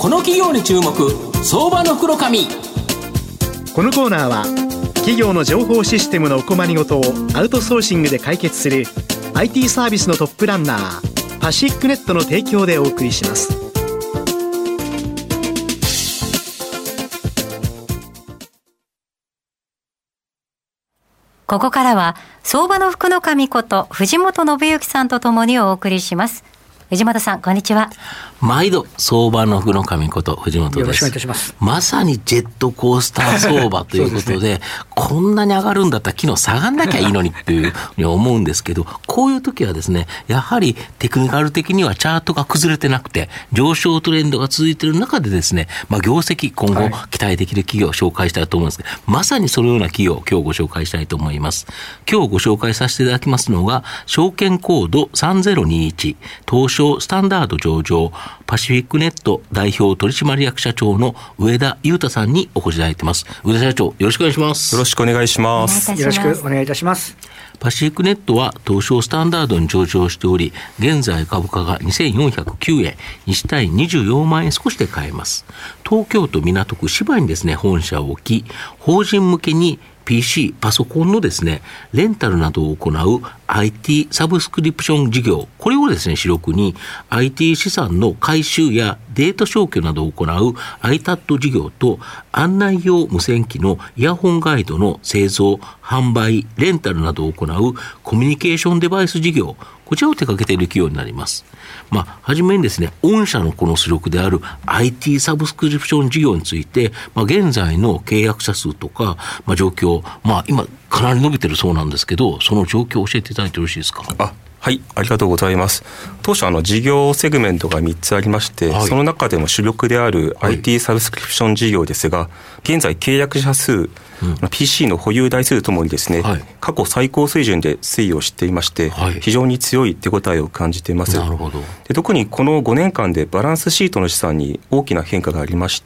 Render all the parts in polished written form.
この企業に注目、相場の袋紙。 このコーナーは企業の情報システムのお困りごとをアウトソーシングで解決する IT サービスのトップランナーパシフィックネットの提供でお送りします。 ここからは相場の福の神こと藤本信之さんとともにお送りします。藤本さん、こんにちは。 毎度相場の福の神こと藤本です。 よろしくお願いいたします。 まさにジェットコースター相場ということでこんなに上がるんだったら昨日下がんなきゃいいのにっていうふうに思うんですけど、こういう時はですね、やはりテクニカル的にはチャートが崩れてなくて上昇トレンドが続いている中でですね、業績今後期待できる企業を紹介したいと思うんですけど、まさにそのような企業を今日ご紹介したいと思います。今日ご紹介させていただきますのが証券コード3021東証スタンダード上場パシフィックネット代表取締役社長の上田裕太さんにお越しいただいています。上田社長、よろしくお願いします。 よろしくお願いします。 よろしくお願いいたします。 パシフィックネットは東証スタンダードに上場しており、現在株価が2409円、1対24万円少しで買えます。東京都港区芝にですね、本社を置き、法人向けにPC、パソコンのですね、レンタルなどを行う IT サブスクリプション事業、これをですね、主力に IT 資産の回収やデータ消去などを行う iTat 事業と案内用無線機のイヤホンガイドの製造、販売、レンタルなどを行うコミュニケーションデバイス事業、こちらを手掛けている企業になります。はじめにですね、御社のこの主力である IT サブスクリプション事業について、現在の契約者数とか、状況、今かなり伸びてるそうなんですけど、その状況を教えていただいてよろしいですか。 はい、ありがとうございます。当社事業セグメントが3つありまして、その中でも主力である IT サブスクリプション事業ですが、現在契約者数、PC の保有台数ともにですね、過去最高水準で推移をしていまして、非常に強い手応えを感じています。 なるほど。 で、特にこの5年間でバランスシートの資産に大きな変化がありまして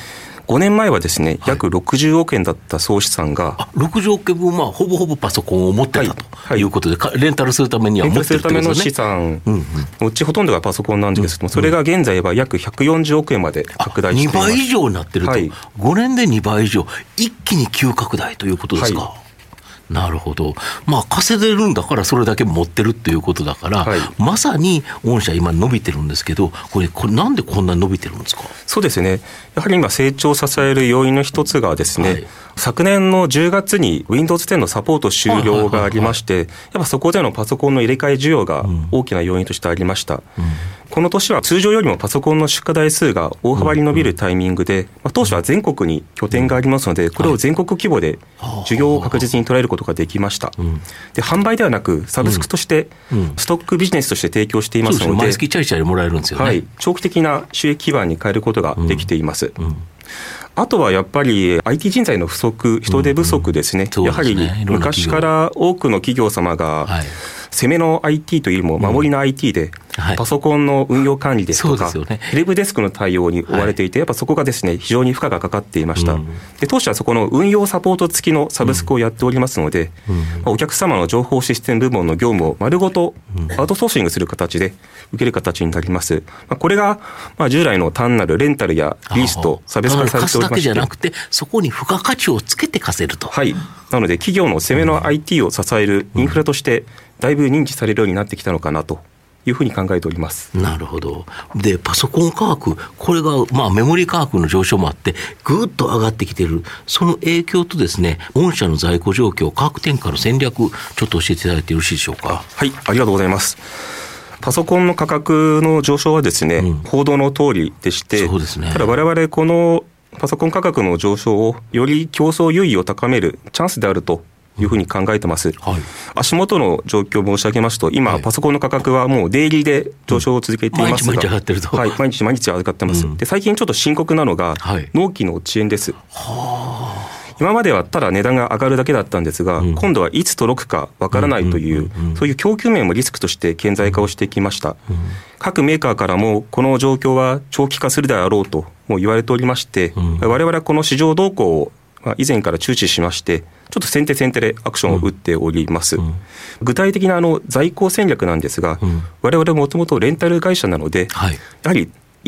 、5年前はですね、約60億円だった総資産が、 60億円分、ほぼほぼパソコンを持ってたということで、レンタルするためには持ってるってことですね。レンタルするための資産のうちほとんどがパソコンなんですけども、それが現在は約140億円まで拡大しています。2倍以上になってると、5年で2倍以上、一気に急拡大ということですか。なるほど。稼いでるんだからそれだけ持ってるっていうことだから、まさに御社今伸びてるんですけど、これなんでこんなに伸びてるんですか。 そうですね、やはり今成長を支える要因の一つがですね、昨年の10月に Windows 10のサポート終了がありまして、やっぱそこでのパソコンの入れ替え需要が大きな要因としてありました。この年は通常よりもパソコンの出荷台数が大幅に伸びるタイミングで、当初は全国に拠点がありますので、これを全国規模で需要を確実に捉えることができました。で、販売ではなくサブスクとしてストックビジネスとして提供していますので、 毎月チャリチャリもらえるんですよね。 長期的な収益基盤に変えることができています。あとはやっぱり IT 人材の不足、人手不足ですね。やはり昔から多くの企業様が攻めの IT というよりも守りの IT でパソコンの運用管理ですとかヘルプデスクの対応に追われていて、やっぱそこがですね、非常に負荷がかかっていました。で、当社はそこの運用サポート付きのサブスクをやっておりますので、お客様の情報システム部門の業務を丸ごとアウトソーシングする形で受ける形になります。これが従来の単なるレンタルやリースと差別化されておりまして、 貸すだけじゃなくてそこに付加価値をつけて貸せると。 なので企業の攻めの IT を支えるインフラとしてだいぶ認知されるようになってきたのかなというふうに考えております。 なるほど。で、パソコン価格、これがメモリ価格の上昇もあってぐっと上がってきている。その影響とですね、御社の在庫状況、価格転嫁の戦略、ちょっと教えていただいてよろしいでしょうか。 ありがとうございます。パソコンの価格の上昇はですね、報道の通りでして、ただ我々このパソコン価格の上昇をより競争優位を高めるチャンスであるというふうに考えてます。足元の状況を申し上げますと、今、パソコンの価格はもうデイリーで上昇を続けていますが、 毎日上がってると。 毎日上がってます。で、最近ちょっと深刻なのが、納期の遅延です。今まではただ値段が上がるだけだったんですが、今度はいつ届くかわからないという、そういう供給面もリスクとして顕在化をしてきました。各メーカーからもこの状況は長期化するであろうとも言われておりまして、我々はこの市場動向を以前から注視しまして、ちょっと先手でアクションを打っております。具体的な在庫戦略なんですが、我々もともとレンタル会社なので、やはり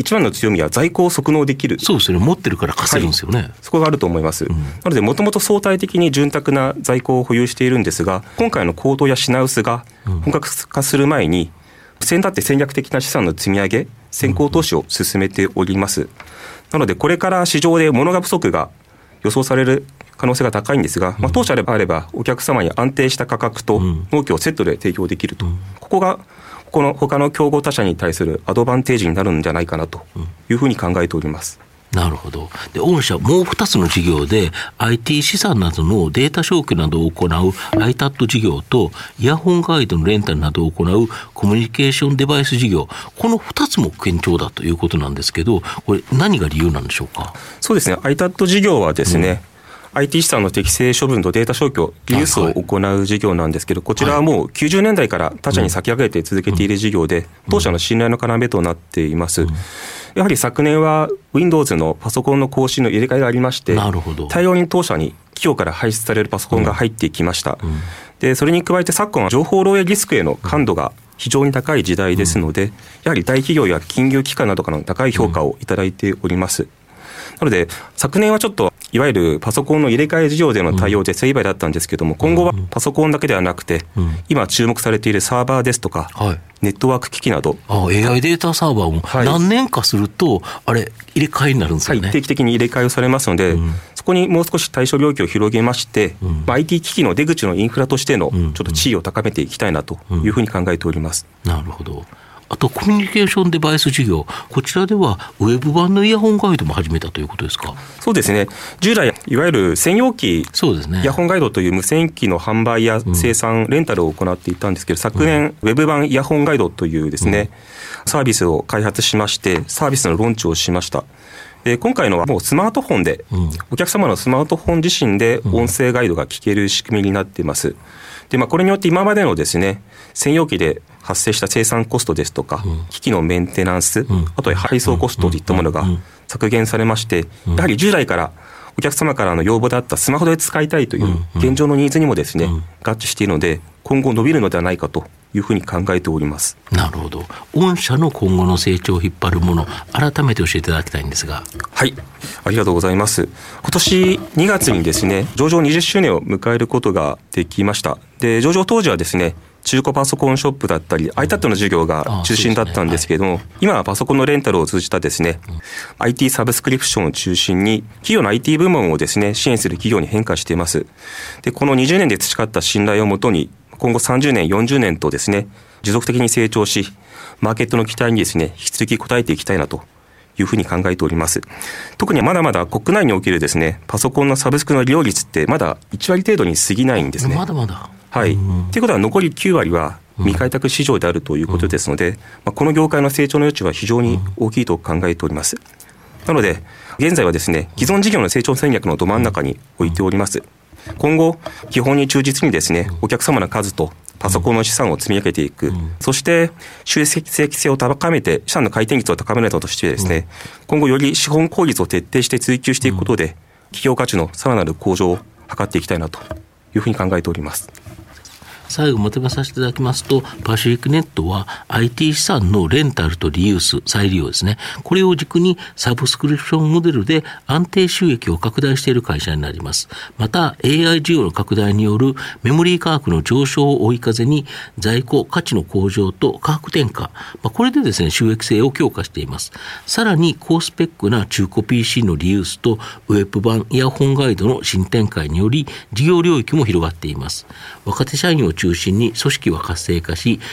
一番の強みは在庫を即納できる。 そうですね、持ってるから貸せるんですよね。 そこがあると思います。なのでもともと相対的に潤沢な在庫を保有しているんですが、今回の高騰や品薄が本格化する前に、先だって戦略的な資産の積み上げ、先行投資を進めております。なのでこれから市場で物が不足が予想される可能性が高いんですが、当社であればお客様に安定した価格と納期をセットで提供できると、ここがこの他の競合他社に対するアドバンテージになるんじゃないかなというふうに考えております。 なるほど。で、御社もう2つの事業で IT 資産などのデータ消去などを行う ITAT 事業とイヤホンガイドのレンタルなどを行うコミュニケーションデバイス事業、この2つも堅調だということなんですけど、これ何が理由なんでしょうか。 そうですね、 ITAT 事業はですね、IT 資産の適正処分とデータ消去、リユースを行う事業なんですけど、こちらはもう90年代から他社に先駆けて続けている事業で、当社の信頼の要となっています。やはり昨年は Windows のパソコンの更新の入れ替えがありまして、大量に当社に企業から排出されるパソコンが入ってきました。で、それに加えて昨今は情報漏洩リスクへの感度が非常に高い時代ですので、やはり大企業や金融機関などからの高い評価をいただいております。なので昨年はちょっといわゆるパソコンの入れ替え事業での対応で精一杯だったんですけども、今後はパソコンだけではなくて、今注目されているサーバーですとか、ネットワーク機器など、 AI データサーバーも何年かすると、入れ替えになるんですよね。 定期的に入れ替えをされますので、そこにもう少し対処領域を広げまして、IT 機器の出口のインフラとしてのちょっと地位を高めていきたいなというふうに考えております。 なるほど。あとコミュニケーションデバイス事業、こちらではウェブ版のイヤホンガイドも始めたということですか。 そうですね、従来いわゆる専用機、イヤホンガイドという無線機の販売や生産、レンタルを行っていたんですけど、昨年ウェブ版イヤホンガイドというですね、サービスを開発しまして、サービスのローンチをしました。今回のはもうスマートフォンで、お客様のスマートフォン自身で音声ガイドが聞ける仕組みになっています。で、これによって今までのですね、専用機で発生した生産コストですとか、機器のメンテナンス、あとは配送コストといったものが削減されまして、やはり従来からお客様からの要望であったスマホで使いたいという現状のニーズにもですね、合致しているので、今後伸びるのではないかというふうに考えております。 なるほど。御社の今後の成長を引っ張るもの、改めて教えていただきたいんですが。 はい、ありがとうございます。今年2月にですね、上場20周年を迎えることができました。で、上場当時はですね、中古パソコンショップだったり ITAT の事業が中心だったんですけれども、今はパソコンのレンタルを通じたですね、IT サブスクリプションを中心に企業の IT 部門をですね、支援する企業に変化しています。で、この20年で培った信頼をもとに、今後30年40年とですね、持続的に成長し、マーケットの期待にですね、引き続き応えていきたいなというふうに考えております。特にまだまだ国内におけるですね、パソコンのサブスクの利用率ってまだ1割程度に過ぎないんですね。 まだまだ。 はい。ということは残り9割は未開拓市場であるということですので、この業界の成長の余地は非常に大きいと考えております。なので、現在はですね、既存事業の成長戦略のど真ん中に置いております。今後、基本に忠実にですね、お客様の数とパソコンの資産を積み上げていく、そして収益性を高めて、資産の回転率を高めるなどとしてですね、今後より資本効率を徹底して追求していくことで、企業価値のさらなる向上を図っていきたいなというふうに考えております。 最後まとめさせていただきますと、パシフィックネットは IT 資産のレンタルとリユース、再利用ですね。これを軸にサブスクリプションモデルで安定収益を拡大している会社になります。また AI 事業の拡大によるメモリー価格の上昇を追い風に在庫価値の向上と価格転嫁、これでですね、収益性を強化しています。さらに高スペックな中古 PC のリユースとウェブ版イヤホンガイドの新展開により事業領域も広がっています。若手社員を中心に組織は活性化し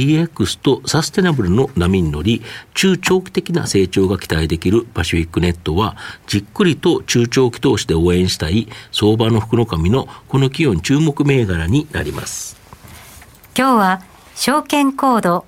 DX とサステナブルの波に乗り中長期的な成長が期待できるパシフィックネットはじっくりと中長期投資で応援したい相場の福の神のこの企業に注目銘柄になります。 今日は証券コード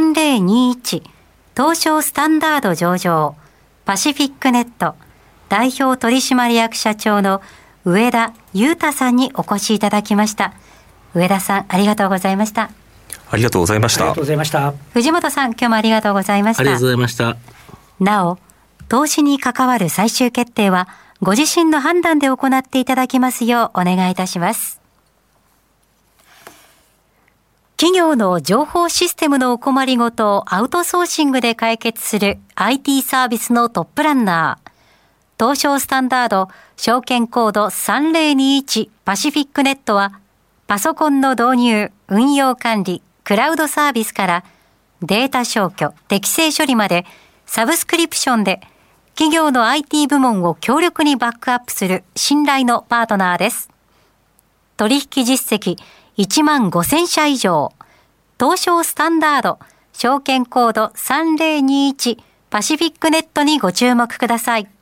3021東証スタンダード上場パシフィックネット代表取締役社長の上田裕太さんにお越しいただきました。上田さん、ありがとうございました。 ありがとうございました。 ありがとうございました。 藤本さん、今日もありがとうございました。 ありがとうございました。 なお、投資に関わる最終決定はご自身の判断で行っていただきますようお願いいたします。 企業の情報システムのお困りごとをアウトソーシングで解決する IT サービスのトップランナー。東証スタンダード証券コード3021パシフィックネットは、パソコンの導入、運用管理、クラウドサービスからデータ消去、適正処理までサブスクリプションで企業の IT 部門を強力にバックアップする信頼のパートナーです。取引実績15,000社以上、東証スタンダード証券コード3021パシフィックネットにご注目ください。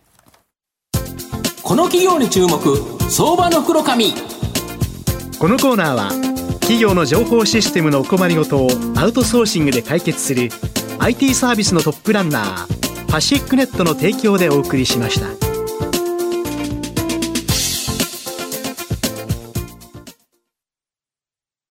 この企業に注目、相場の袋紙。 このコーナーは企業の情報システムのお困りごとをアウトソーシングで解決する IT サービスのトップランナーパシフィックネットの提供でお送りしました。